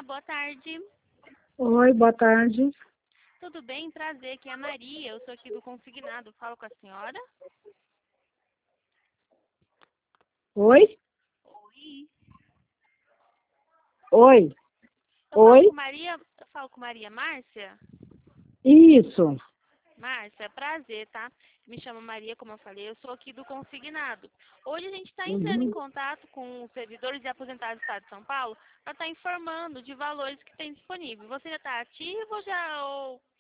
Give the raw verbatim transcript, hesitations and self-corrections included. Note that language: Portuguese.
Olá, boa tarde. Oi, boa tarde. Tudo bem? Prazer, aqui é a Maria. Eu sou aqui do Consignado. Falo com a senhora? Oi? Oi. Oi? Eu falo com Oi? Maria. Eu falo com Maria Márcia? Isso. Márcia, prazer, tá? Me chamo Maria, como eu falei. Eu sou aqui do Consignado. Hoje a gente está entrando em Uhum. contato com os servidores e aposentados do Estado de São Paulo para estar informando de valores que tem disponível. Você já está ativo ou já ou